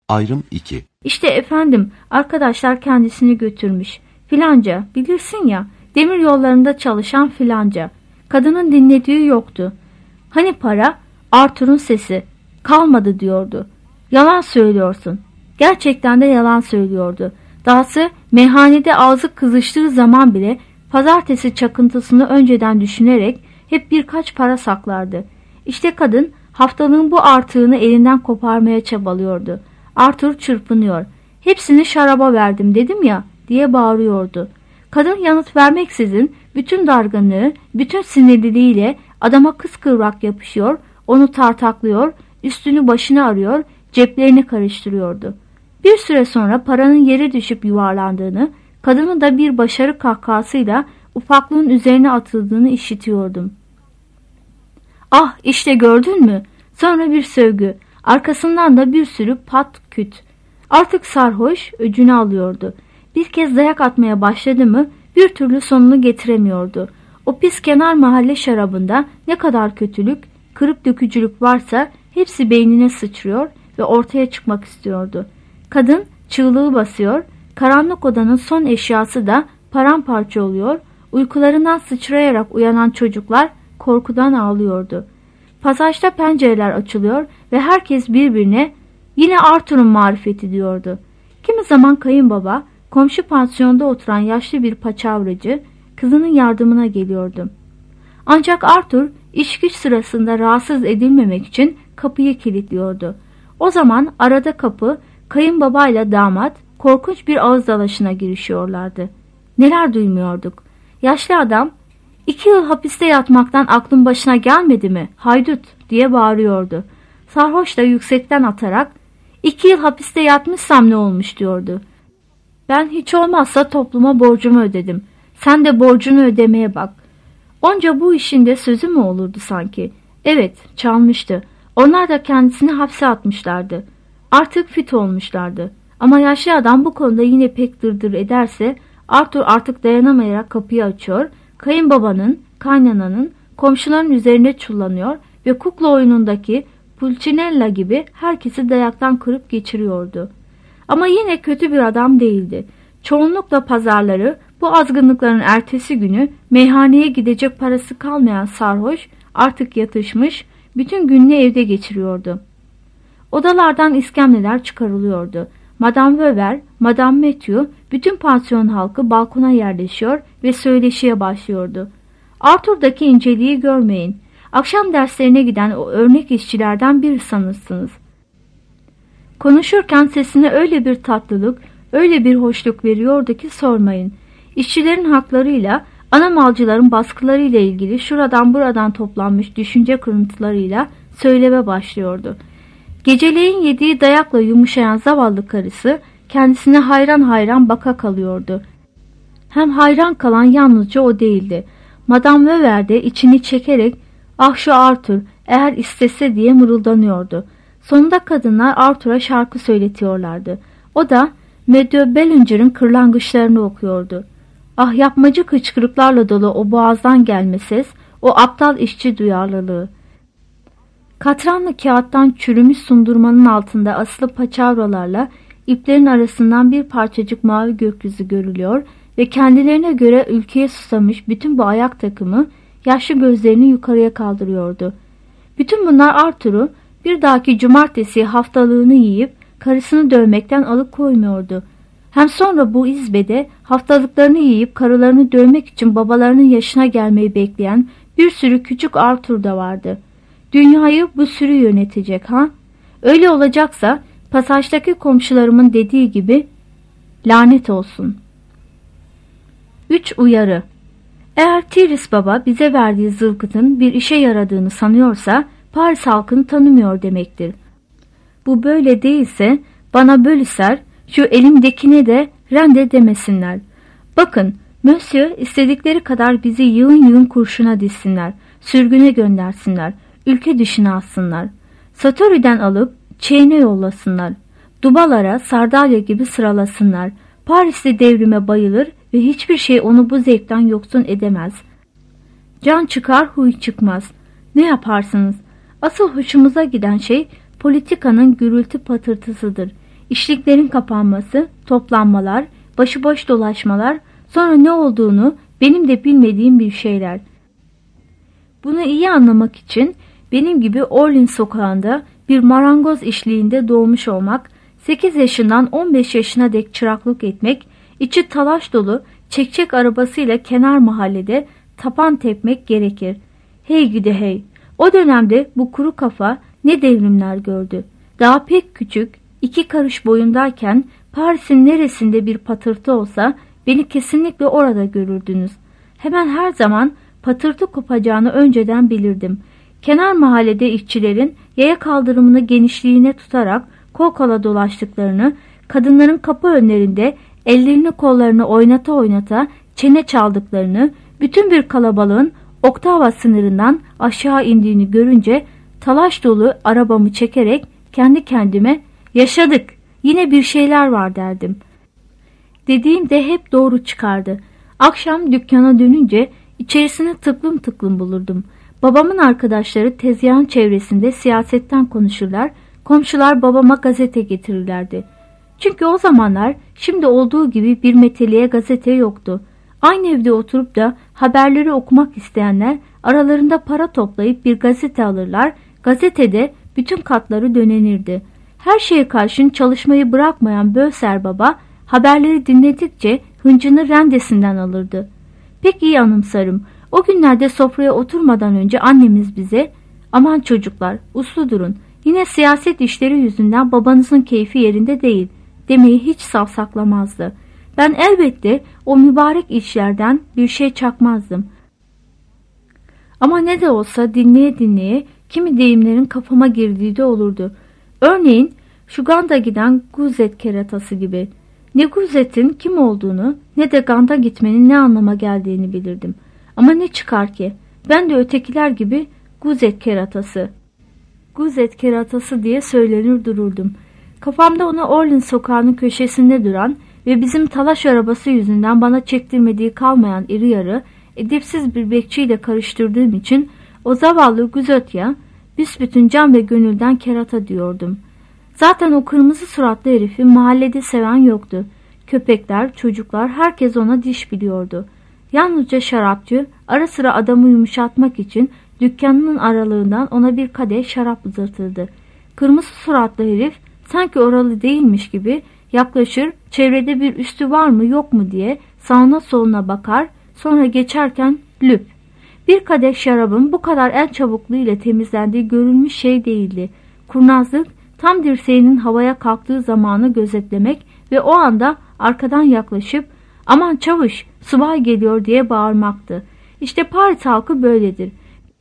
Ayrım 2. İşte efendim, arkadaşlar kendisini götürmüş. Filanca, bilirsin ya, demir yollarında çalışan filanca. Kadının dinlediği yoktu. Hani para? Arthur'un sesi. Kalmadı diyordu. Yalan söylüyorsun. Gerçekten de yalan söylüyordu. Dahası meyhanede ağzı kızıştığı zaman bile pazartesi çakıntısını önceden düşünerek hep birkaç para saklardı. İşte kadın haftalığın bu artığını elinden koparmaya çabalıyordu. Arthur çırpınıyor. Hepsini şaraba verdim dedim ya diye bağırıyordu. Kadın yanıt vermeksizin bütün dargınlığı, bütün sinirliliğiyle adama kıskıvrak yapışıyor, onu tartaklıyor, üstünü başına arıyor, ceplerini karıştırıyordu. Bir süre sonra paranın yere düşüp yuvarlandığını, kadının da bir başarı kahkahasıyla ufaklığın üzerine atıldığını işitiyordum. Ah işte gördün mü? Sonra bir sövgü, arkasından da bir sürü pat küt. Artık sarhoş, öcünü alıyordu. Bir kez dayak atmaya başladı mı bir türlü sonunu getiremiyordu. O pis kenar mahalle şarabında ne kadar kötülük, kırıp dökücülük varsa hepsi beynine sıçrıyor ve ortaya çıkmak istiyordu. Kadın çığlığı basıyor, karanlık odanın son eşyası da paramparça oluyor, uykularından sıçrayarak uyanan çocuklar korkudan ağlıyordu. Pasajda pencereler açılıyor ve herkes birbirine yine Arthur'un marifeti diyordu. Kimi zaman kayınbaba, komşu pansiyonda oturan yaşlı bir paçavracı, kızının yardımına geliyordu. Ancak Arthur iş güç sırasında rahatsız edilmemek için kapıyı kilitliyordu. O zaman arada kapı, kayınbabayla damat korkunç bir ağız dalaşına girişiyorlardı. Neler duymuyorduk. Yaşlı adam, 2 yıl hapiste yatmaktan aklın başına gelmedi mi? Haydut diye bağırıyordu. Sarhoş da yüksekten atarak 2 yıl hapiste yatmışsam ne olmuş diyordu. Ben hiç olmazsa topluma borcumu ödedim. Sen de borcunu ödemeye bak. Onca bu işin de sözü mü olurdu sanki? Evet, çalmıştı. Onlar da kendisini hapse atmışlardı. Artık fit olmuşlardı. Ama yaşlı adam bu konuda yine pek dırdır ederse Arthur artık dayanamayarak kapıyı açıyor, kayınbabanın, kaynananın, komşuların üzerine çullanıyor ve kukla oyunundaki Pulcinella gibi herkesi dayaktan kırıp geçiriyordu. Ama yine kötü bir adam değildi. Çoğunlukla pazarları, bu azgınlıkların ertesi günü meyhaneye gidecek parası kalmayan sarhoş artık yatışmış, bütün gününü evde geçiriyordu. Odalardan iskemleler çıkarılıyordu. Madame Weber, Madame Matthew, bütün pansiyon halkı balkona yerleşiyor ve söyleşiye başlıyordu. Arthur'daki inceliği görmeyin. Akşam derslerine giden o örnek işçilerden biri sanırsınız. Konuşurken sesine öyle bir tatlılık, öyle bir hoşluk veriyordu ki sormayın. İşçilerin haklarıyla, ana malcıların baskılarıyla ilgili şuradan buradan toplanmış düşünce kırıntılarıyla söyleme başlıyordu. Geceleyin yediği dayakla yumuşayan zavallı karısı kendisine hayran hayran baka kalıyordu. Hem hayran kalan yalnızca o değildi. Madame Weber de içini çekerek "Ah şu Arthur eğer istese" diye mırıldanıyordu. Sonunda kadınlar Arthur'a şarkı söyletiyorlardı. O da Matthew Bellinger'ın kırlangıçlarını okuyordu. Ah yapmacık hıçkırıklarla dolu o boğazdan gelme ses, o aptal işçi duyarlılığı. Katranlı kağıttan çürümüş sundurmanın altında asılı paçavralarla iplerin arasından bir parçacık mavi gökyüzü görülüyor ve kendilerine göre ülkeye susamış bütün bu ayak takımı yaşlı gözlerini yukarıya kaldırıyordu. Bütün bunlar Arthur'u bir dahaki cumartesi haftalığını yiyip karısını dövmekten alıkoymuyordu. Hem sonra bu izbede haftalıklarını yiyip karılarını dövmek için babalarının yaşına gelmeyi bekleyen bir sürü küçük Arthur da vardı. Dünyayı bu sürü yönetecek ha? Öyle olacaksa pasajdaki komşularımın dediği gibi lanet olsun. 3 uyarı. Eğer Tiris Baba bize verdiği zılgıtın bir işe yaradığını sanıyorsa Paris halkını tanımıyor demektir. Bu böyle değilse bana Bölüser, şu elimdekine de rende demesinler. Bakın, Monsieur istedikleri kadar bizi yığın yığın kurşuna dizsinler, sürgüne göndersinler, ülke dışına atsınlar. Satori'den alıp Çeyne yollasınlar. Dubalara sardalya gibi sıralasınlar. Paris'te devrime bayılır ve hiçbir şey onu bu zevkten yoksun edemez. Can çıkar huy çıkmaz. Ne yaparsınız? Asıl hoşumuza giden şey politikanın gürültü patırtısıdır. İşliklerin kapanması, toplanmalar, başıboş dolaşmalar, sonra ne olduğunu benim de bilmediğim bir şeyler. Bunu iyi anlamak için benim gibi Orleans sokağında bir marangoz işliğinde doğmuş olmak, 8 yaşından 15 yaşına dek çıraklık etmek, içi talaş dolu çekçek arabasıyla kenar mahallede tapan tepmek gerekir. Hey gidi hey! O dönemde bu kuru kafa ne devrimler gördü. Daha pek küçük, 2 karış boyundayken Paris'in neresinde bir patırtı olsa beni kesinlikle orada görürdünüz. Hemen her zaman patırtı kopacağını önceden bilirdim. Kenar mahallede işçilerin yaya kaldırımını genişliğine tutarak kol kola dolaştıklarını, kadınların kapı önlerinde ellerini kollarını oynata oynata çene çaldıklarını, bütün bir kalabalığın oktava sınırından aşağı indiğini görünce talaş dolu arabamı çekerek kendi kendime yaşadık, yine bir şeyler var derdim. Dediğim de hep doğru çıkardı. Akşam dükkana dönünce içerisini tıklım tıklım bulurdum. Babamın arkadaşları tezgahın çevresinde siyasetten konuşurlar, komşular babama gazete getirirlerdi. Çünkü o zamanlar şimdi olduğu gibi bir meteliğe gazete yoktu. Aynı evde oturup da haberleri okumak isteyenler aralarında para toplayıp bir gazete alırlar, gazetede bütün katları dönenirdi. Her şeye karşın çalışmayı bırakmayan Böser baba haberleri dinledikçe hıncını rendesinden alırdı. Pek iyi anımsarım. O günlerde sofraya oturmadan önce annemiz bize "Aman çocuklar, uslu durun. Yine siyaset işleri yüzünden babanızın keyfi yerinde değil" demeyi hiç savsaklamazdı. Ben elbette o mübarek işlerden bir şey çakmazdım. Ama ne de olsa dinleye dinleye kimi deyimlerin kafama girdiği de olurdu. Örneğin şu Gand'a giden Guzet keratası gibi. Ne Guzet'in kim olduğunu ne de Gand'a gitmenin ne anlama geldiğini bilirdim. Ama ne çıkar ki? Ben de ötekiler gibi Guzet keratası, Guzet keratası diye söylenir dururdum. Kafamda ona Orleans sokağının köşesinde duran ve bizim talaş arabası yüzünden bana çektirmediği kalmayan iri yarı, edepsiz bir bekçiyle karıştırdığım için o zavallı Guzot'a büsbütün can ve gönülden kerata diyordum. Zaten o kırmızı suratlı herifi mahallede seven yoktu. Köpekler, çocuklar herkes ona diş biliyordu. Yalnızca şarapçı ara sıra adamı yumuşatmak için dükkanının aralığından ona bir kadeh şarap uzatırdı. Kırmızı suratlı herif sanki oralı değilmiş gibi yaklaşır, çevrede bir üstü var mı yok mu diye sağına soluna bakar, sonra geçerken lüp. Bir kadeh şarabın bu kadar el çabukluğu ile temizlendiği görülmüş şey değildi. Kurnazlık tam dirseğinin havaya kalktığı zamanı gözetlemek ve o anda arkadan yaklaşıp "Aman çavuş, subay geliyor" diye bağırmaktı. İşte Paris halkı böyledir.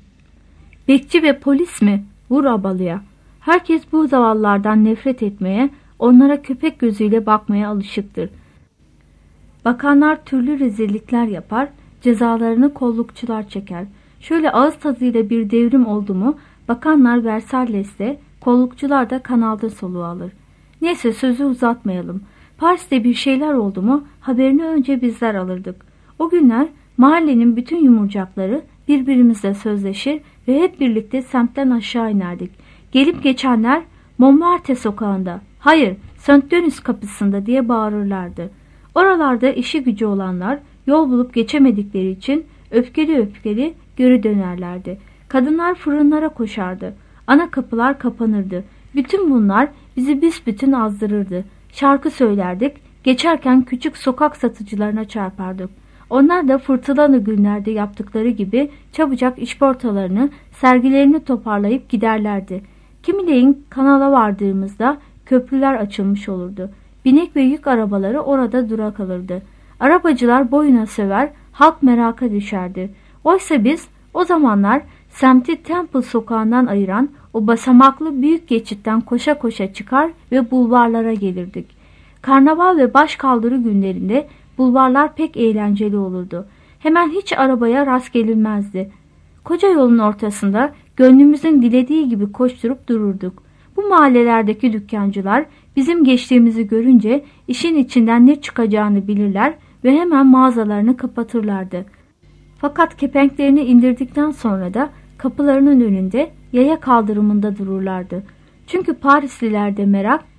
Bekçi ve polis mi? Vur abalıya. Herkes bu zavallılardan nefret etmeye, onlara köpek gözüyle bakmaya alışıktır. Bakanlar türlü rezillikler yapar, cezalarını kollukçular çeker. Şöyle ağız tadıyla bir devrim oldu mu, bakanlar Versalles'te, kollukçular da kanalda soluğu alır. Neyse sözü uzatmayalım. Paris'te bir şeyler oldu mu haberini önce bizler alırdık. O günler mahallenin bütün yumurcakları birbirimizle sözleşir ve hep birlikte semtten aşağı inerdik. Gelip geçenler Montmartre sokağında, hayır Saint Denis kapısında diye bağırırlardı. Oralarda işi gücü olanlar yol bulup geçemedikleri için öfkeli öfkeli geri dönerlerdi. Kadınlar fırınlara koşardı. Ana kapılar kapanırdı. Bütün bunlar bizi büsbütün azdırırdı. Şarkı söylerdik, geçerken küçük sokak satıcılarına çarpardık. Onlar da fırtınalı günlerde yaptıkları gibi çabucak işportalarını, sergilerini toparlayıp giderlerdi. Kimileyin kanala vardığımızda köprüler açılmış olurdu. Binek ve yük arabaları orada dura kalırdı. Arabacılar boyuna söver, halk meraka düşerdi. Oysa biz o zamanlar semti Temple sokağından ayıran o basamaklı büyük geçitten koşa koşa çıkar ve bulvarlara gelirdik. Karnaval ve başkaldırı günlerinde bulvarlar pek eğlenceli olurdu. Hemen hiç arabaya rast gelinmezdi. Koca yolun ortasında gönlümüzün dilediği gibi koşturup dururduk. Bu mahallelerdeki dükkancılar bizim geçtiğimizi görünce işin içinden ne çıkacağını bilirler ve hemen mağazalarını kapatırlardı. Fakat kepenklerini indirdikten sonra da kapılarının önünde yaya kaldırımında dururlardı. Çünkü Parislilerde merak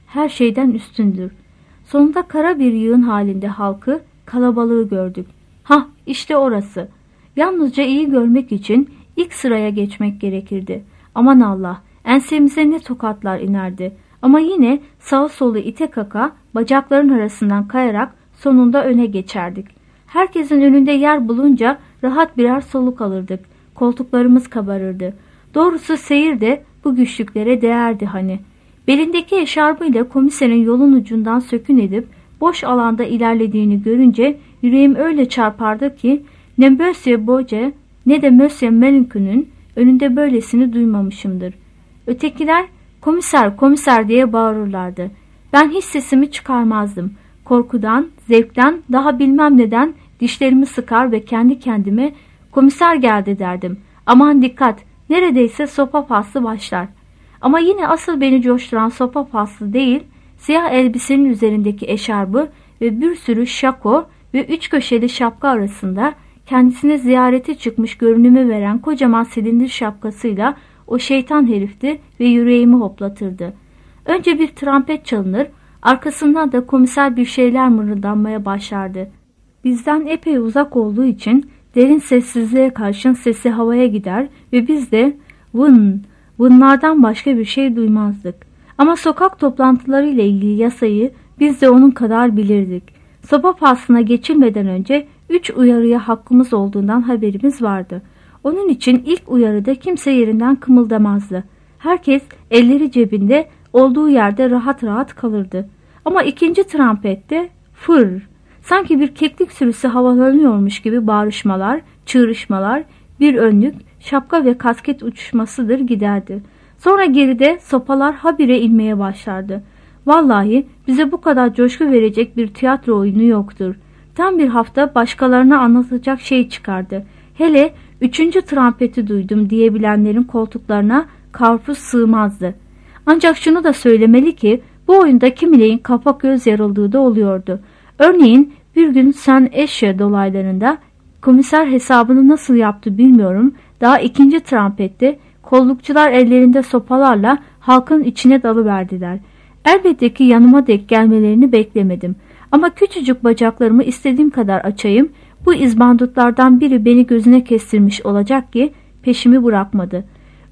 her şeyden üstündür. Sonunda kara bir yığın halinde halkı, kalabalığı gördük. Hah, işte orası. Yalnızca iyi görmek için ilk sıraya geçmek gerekirdi. Aman Allah, ensemize ne tokatlar inerdi. Ama yine sağa solu ite kaka, bacakların arasından kayarak sonunda öne geçerdik. Herkesin önünde yer bulunca rahat birer soluk alırdık. Koltuklarımız kabarırdı. Doğrusu seyir de bu güçlüklere değerdi hani. Belindeki eşarbıyla komiserin yolun ucundan sökün edip boş alanda ilerlediğini görünce yüreğim öyle çarpardı ki ne Monsieur Boce ne de Monsieur Melincon'un önünde böylesini duymamışımdır. Ötekiler komiser komiser diye bağırırlardı. Ben hiç sesimi çıkarmazdım. Korkudan, zevkten, daha bilmem neden dişlerimi sıkar ve kendi kendime komiser geldi derdim. Aman dikkat, neredeyse sopa faslı başlar. Ama yine asıl beni coşturan sopa faslı değil, siyah elbisenin üzerindeki eşarbı ve bir sürü şako ve 3 köşeli şapka arasında kendisine ziyarete çıkmış görünümü veren kocaman silindir şapkasıyla o şeytan herifti ve yüreğimi hoplatırdı. Önce bir trompet çalınır, arkasından da komiser bir şeyler mırıldanmaya başlardı. Bizden epey uzak olduğu için derin sessizliğe karşın sesi havaya gider ve biz de vın, vınlardan başka bir şey duymazdık. Ama sokak toplantıları ile ilgili yasayı biz de onun kadar bilirdik. Sopa faslına geçilmeden önce 3 uyarıya hakkımız olduğundan haberimiz vardı. Onun için ilk uyarıda kimse yerinden kımıldamazdı. Herkes elleri cebinde olduğu yerde rahat rahat kalırdı. Ama ikinci trompette fır, sanki bir keklik sürüsü havalanıyormuş gibi bağırışmalar, çığırışmalar, bir önlük, şapka ve kasket uçuşmasıdır giderdi. Sonra geride sopalar habire inmeye başlardı. Vallahi bize bu kadar coşku verecek bir tiyatro oyunu yoktur. Tam bir hafta başkalarına anlatacak şey çıkardı. Hele 3. trompeti duydum diyebilenlerin koltuklarına karpuz sığmazdı. Ancak şunu da söylemeli ki bu oyunda kimileyin kapak göz yarıldığı da oluyordu. Örneğin bir gün Saint Eşya dolaylarında komiser hesabını nasıl yaptı bilmiyorum. Daha 2. trompette kollukçular ellerinde sopalarla halkın içine dalıverdiler. Elbette ki yanıma dek gelmelerini beklemedim. Ama küçücük bacaklarımı istediğim kadar açayım, bu izbandutlardan biri beni gözüne kestirmiş olacak ki peşimi bırakmadı.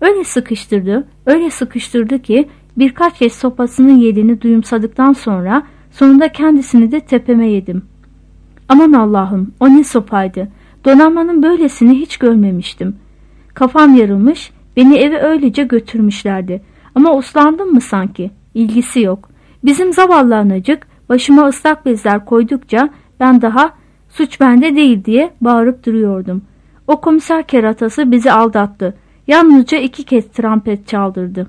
Öyle sıkıştırdı ki birkaç kez sopasının yelini duyumsadıktan sonra sonunda kendisini de tepeme yedim. Aman Allah'ım, o ne sopaydı. Donanmanın böylesini hiç görmemiştim. Kafam yarılmış, beni eve öylece götürmüşlerdi. Ama uslandım mı sanki? İlgisi yok. Bizim zavallı anacık başıma ıslak bezler koydukça ben daha suç bende değil diye bağırıp duruyordum. O komiser keratası bizi aldattı. Yalnızca 2 kez trompet çaldırdı.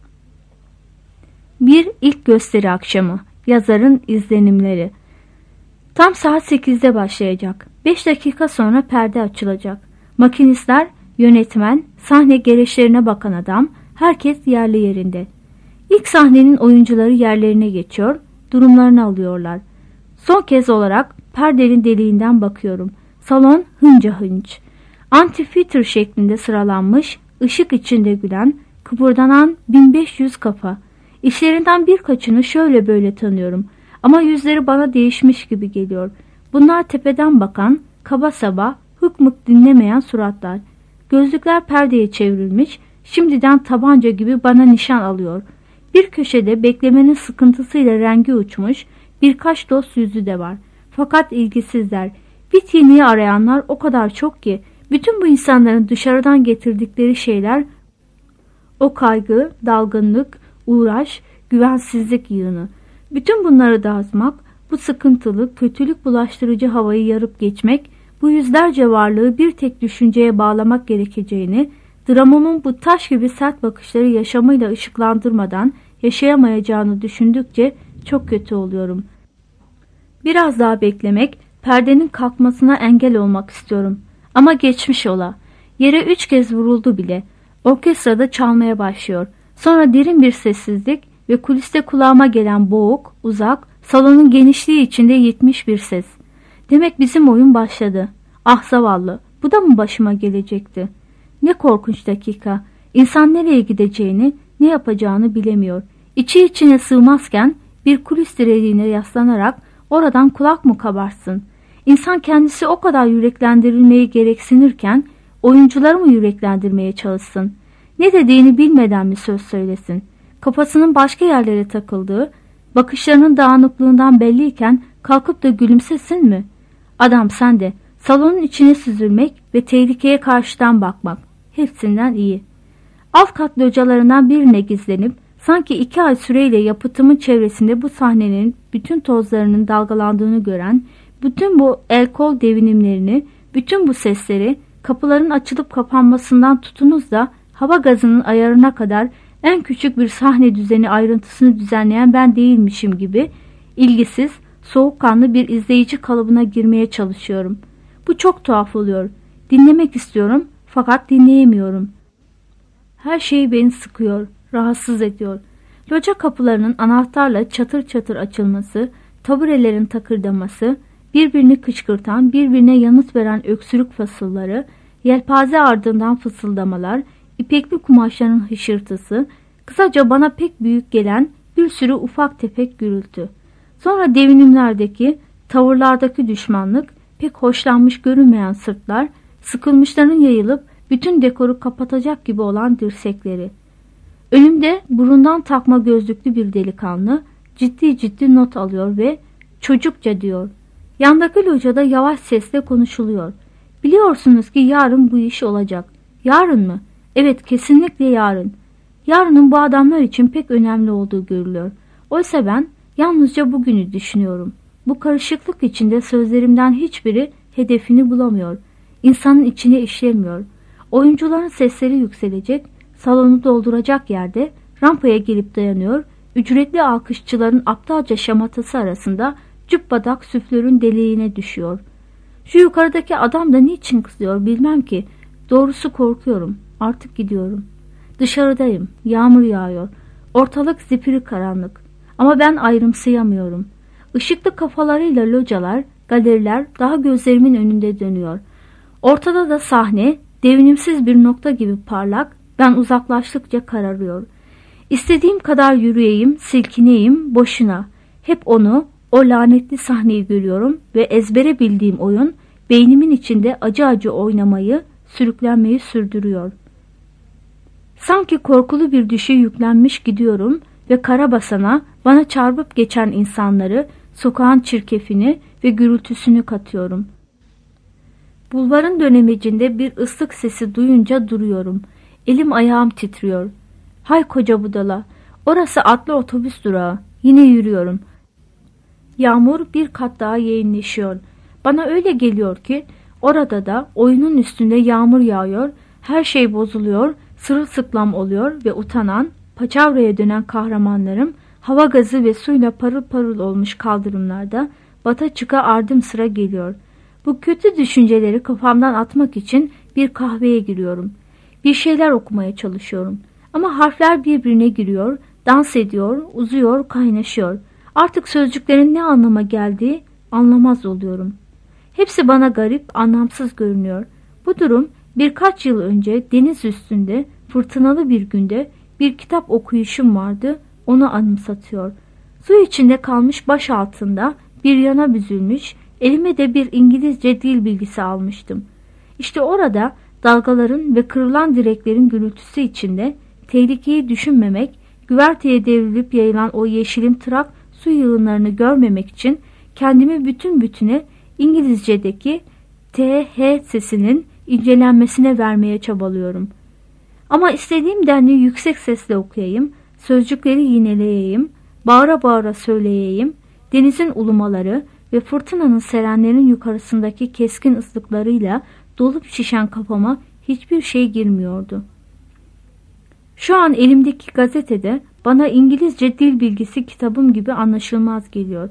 Bir ilk gösteri akşamı. Yazarın izlenimleri. Tam saat 8'de başlayacak. 5 dakika sonra perde açılacak. Makinistler, yönetmen, sahne gereçlerine bakan adam, herkes yerli yerinde. İlk sahnenin oyuncuları yerlerine geçiyor, durumlarını alıyorlar. Son kez olarak perdenin deliğinden bakıyorum. Salon hınca hınç. Amfiteatr şeklinde sıralanmış, ışık içinde gülen, kıpırdanan 1500 kafa. İşlerinden birkaçını şöyle böyle tanıyorum. Ama yüzleri bana değişmiş gibi geliyor. Bunlar tepeden bakan, kaba saba, hık dinlemeyen suratlar. Gözlükler perdeye çevrilmiş, şimdiden tabanca gibi bana nişan alıyor. Bir köşede beklemenin sıkıntısıyla rengi uçmuş, birkaç dost yüzü de var. Fakat ilgisizler. Bit yeniği arayanlar o kadar çok ki, bütün bu insanların dışarıdan getirdikleri şeyler o kaygı, dalgınlık, uğraş, güvensizlik yığını. Bütün bunları dağıtmak, bu sıkıntılı, kötülük bulaştırıcı havayı yarıp geçmek, bu yüzlerce varlığı bir tek düşünceye bağlamak gerekeceğini, dramamın bu taş gibi sert bakışları yaşamıyla ışıklandırmadan yaşayamayacağını düşündükçe çok kötü oluyorum. Biraz daha beklemek, perdenin kalkmasına engel olmak istiyorum. Ama geçmiş ola. Yere 3 kez vuruldu bile. Orkestrada çalmaya başlıyor. Sonra derin bir sessizlik ve kuliste kulağıma gelen boğuk, uzak, salonun genişliği içinde yetmiş bir ses. Demek bizim oyun başladı. Ah zavallı, bu da mı başıma gelecekti? Ne korkunç dakika. İnsan nereye gideceğini, ne yapacağını bilemiyor. İçi içine sığmazken bir kulis direğine yaslanarak oradan kulak mı kabarsın? İnsan kendisi o kadar yüreklendirilmeyi gereksinirken oyuncuları mı yüreklendirmeye çalışsın? Ne dediğini bilmeden mi söz söylesin? Kafasının başka yerlere takıldığı, bakışlarının dağınıklığından belliyken kalkıp da gülümsesin mi? Adam sen de salonun içine süzülmek ve tehlikeye karşıdan bakmak hepsinden iyi. Alt kat localarından birine gizlenip sanki 2 ay süreyle yapıtımın çevresinde bu sahnenin bütün tozlarının dalgalandığını gören, bütün bu el kol devinimlerini, bütün bu sesleri, kapıların açılıp kapanmasından tutunuz da hava gazının ayarına kadar en küçük bir sahne düzeni ayrıntısını düzenleyen ben değilmişim gibi ilgisiz, soğukkanlı bir izleyici kalıbına girmeye çalışıyorum. Bu çok tuhaf oluyor. Dinlemek istiyorum fakat dinleyemiyorum. Her şey beni sıkıyor, rahatsız ediyor. Loca kapılarının anahtarla çatır çatır açılması, taburelerin takırdaması, birbirini kışkırtan, birbirine yanıt veren öksürük fasılları, yelpaze ardından fısıldamalar, ipekli kumaşların hışırtısı, kısaca bana pek büyük gelen bir sürü ufak tefek gürültü. Sonra devinimlerdeki, tavırlardaki düşmanlık, pek hoşlanmış görünmeyen sırtlar, sıkılmışların yayılıp bütün dekoru kapatacak gibi olan dirsekleri. Önümde burundan takma gözlüklü bir delikanlı ciddi ciddi not alıyor ve çocukça diyor. Yandaki locada yavaş sesle konuşuluyor. Biliyorsunuz ki yarın bu iş olacak. Yarın mı? Evet, kesinlikle yarın. Yarının bu adamlar için pek önemli olduğu görülüyor. Oysa ben yalnızca bugünü düşünüyorum. Bu karışıklık içinde sözlerimden hiçbiri hedefini bulamıyor. İnsanın içine işlemiyor. Oyuncuların sesleri yükselecek, salonu dolduracak yerde rampaya gelip dayanıyor, ücretli alkışçıların aptalca şamatası arasında cübbadak süflörün deliğine düşüyor. Şu yukarıdaki adam da niçin kızıyor bilmem ki. Doğrusu korkuyorum. Artık gidiyorum. Dışarıdayım. Yağmur yağıyor. Ortalık zifiri karanlık. Ama ben ayrımsayamıyorum. Işıklı kafalarıyla localar, galeriler daha gözlerimin önünde dönüyor. Ortada da sahne, devinimsiz bir nokta gibi parlak, ben uzaklaştıkça kararıyor. İstediğim kadar yürüyeyim, silkineyim, boşuna. Hep onu, o lanetli sahneyi görüyorum ve ezbere bildiğim oyun, beynimin içinde acı acı oynamayı, sürüklenmeyi sürdürüyor. Sanki korkulu bir düşe yüklenmiş gidiyorum ve karabasana bana çarpıp geçen insanları, sokağın çirkefini ve gürültüsünü katıyorum. Bulvarın dönemecinde bir ıslık sesi duyunca duruyorum. Elim ayağım titriyor. Hay koca budala, orası atlı otobüs durağı. Yine yürüyorum. Yağmur bir kat daha yeğinleşiyor. Bana öyle geliyor ki orada da oyunun üstünde yağmur yağıyor, her şey bozuluyor, sırılsıklam oluyor ve utanan, paçavraya dönen kahramanlarım hava gazı ve suyla parıl parıl olmuş kaldırımlarda bata çıka ardım sıra geliyor. Bu kötü düşünceleri kafamdan atmak için bir kahveye giriyorum. Bir şeyler okumaya çalışıyorum. Ama harfler birbirine giriyor, dans ediyor, uzuyor, kaynaşıyor. Artık sözcüklerin ne anlama geldiği anlamaz oluyorum. Hepsi bana garip, anlamsız görünüyor. Bu durum birkaç yıl önce deniz üstünde fırtınalı bir günde bir kitap okuyuşum vardı, onu anımsatıyor. Su içinde kalmış baş altında bir yana büzülmüş, elime de bir İngilizce dil bilgisi almıştım. İşte orada dalgaların ve kırılan direklerin gürültüsü içinde tehlikeyi düşünmemek, güverteye devrilip yayılan o yeşilim tırak su yığınlarını görmemek için kendimi bütün bütüne İngilizce'deki T-H sesinin incelenmesine vermeye çabalıyorum. Ama istediğim denli yüksek sesle okuyayım, sözcükleri yineleyeyim, bağıra bağıra söyleyeyim, denizin ulumaları ve fırtınanın serenlerin yukarısındaki keskin ıslıklarıyla dolup şişen kafama hiçbir şey girmiyordu. Şu an elimdeki gazetede bana İngilizce dil bilgisi kitabım gibi anlaşılmaz geliyor.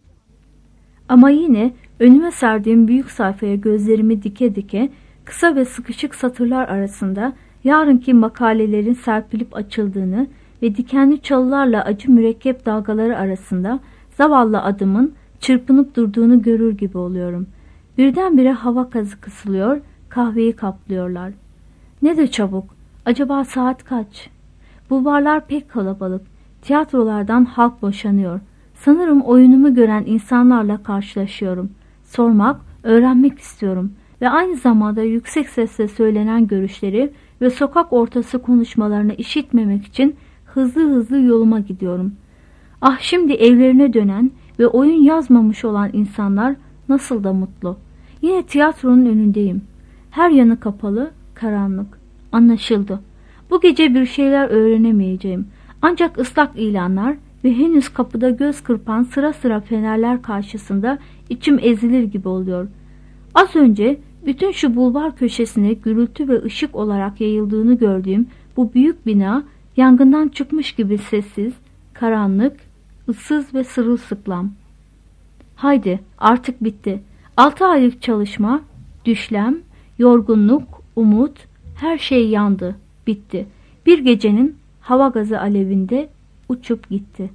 Ama yine önüme serdiğim büyük sayfaya gözlerimi dike dike kısa ve sıkışık satırlar arasında yarınki makalelerin serpilip açıldığını ve dikenli çalılarla acı mürekkep dalgaları arasında zavallı adımın çırpınıp durduğunu görür gibi oluyorum. Birdenbire hava gazı kısılıyor, kahveyi kaplıyorlar. Ne de çabuk. Acaba saat kaç? Bulvarlar pek kalabalık. Tiyatrolardan halk boşanıyor. Sanırım oyunumu gören insanlarla karşılaşıyorum. Sormak, öğrenmek istiyorum ve aynı zamanda yüksek sesle söylenen görüşleri ve sokak ortası konuşmalarını işitmemek için hızlı hızlı yoluma gidiyorum. Ah, şimdi evlerine dönen ve oyun yazmamış olan insanlar nasıl da mutlu. Yine tiyatronun önündeyim. Her yanı kapalı, karanlık. Anlaşıldı. Bu gece bir şeyler öğrenemeyeceğim. Ancak ıslak ilanlar ve henüz kapıda göz kırpan sıra sıra fenerler karşısında içim ezilir gibi oluyor. Az önce bütün şu bulvar köşesine gürültü ve ışık olarak yayıldığını gördüğüm bu büyük bina yangından çıkmış gibi sessiz, karanlık, ıssız ve sırılsıklam. Haydi, artık bitti. 6 aylık çalışma, düşlem, yorgunluk, umut, her şey yandı, bitti. Bir gecenin hava gazı alevinde uçup gitti.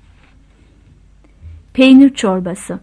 Peynir çorbası.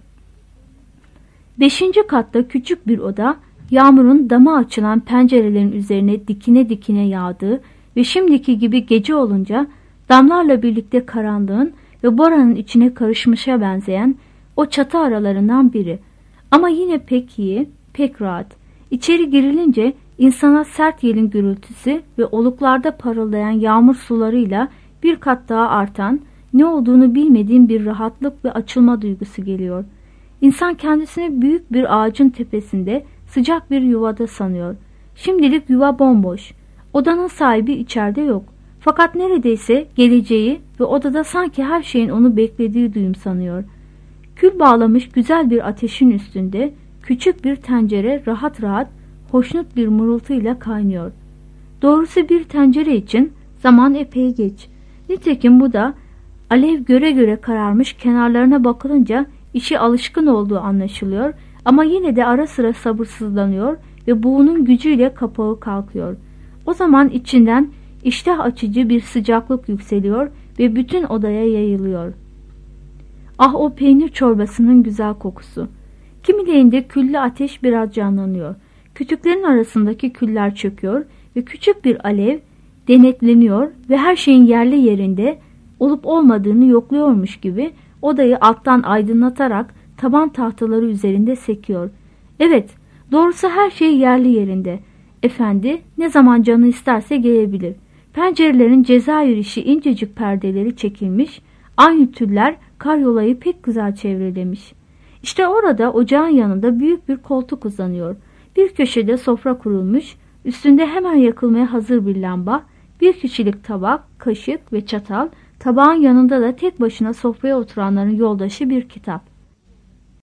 5. katta küçük bir oda, yağmurun dama açılan pencerelerin üzerine dikine dikine yağdığı ve şimdiki gibi gece olunca damlarla birlikte karanlığın ve boranın içine karışmışa benzeyen o çatı aralarından biri. Ama yine pek iyi, pek rahat. İçeri girilince insana sert yelin gürültüsü ve oluklarda parıldayan yağmur sularıyla bir kat daha artan, ne olduğunu bilmediğim bir rahatlık ve açılma duygusu geliyor. İnsan kendisini büyük bir ağacın tepesinde sıcak bir yuvada sanıyor. Şimdilik yuva bomboş. Odanın sahibi içeride yok. Fakat neredeyse geleceği ve odada sanki her şeyin onu beklediği duyumsanıyor. Kül bağlamış güzel bir ateşin üstünde küçük bir tencere rahat rahat, hoşnut bir mırıltıyla kaynıyor. Doğrusu bir tencere için zaman epey geç. Nitekim bu da alev göre göre kararmış, kenarlarına bakılınca işi alışkın olduğu anlaşılıyor ama yine de ara sıra sabırsızlanıyor ve buğunun gücüyle kapağı kalkıyor. O zaman içinden iştah açıcı bir sıcaklık yükseliyor ve bütün odaya yayılıyor. Ah, o peynir çorbasının güzel kokusu. Kimilerinde küllü ateş biraz canlanıyor. Kütüklerin arasındaki küller çöküyor ve küçük bir alev denetleniyor ve her şeyin yerli yerinde olup olmadığını yokluyormuş gibi odayı alttan aydınlatarak taban tahtaları üzerinde sekiyor. Evet, doğrusu her şey yerli yerinde. Efendi ne zaman canı isterse gelebilir. Pencerelerin Cezayir işi incecik perdeleri çekilmiş, aynı tüller karyolayı pek güzel çevrelemiş. İşte orada ocağın yanında büyük bir koltuk uzanıyor. Bir köşede sofra kurulmuş, üstünde hemen yakılmaya hazır bir lamba, bir kişilik tabak, kaşık ve çatal, tabağın yanında da tek başına sofraya oturanların yoldaşı bir kitap.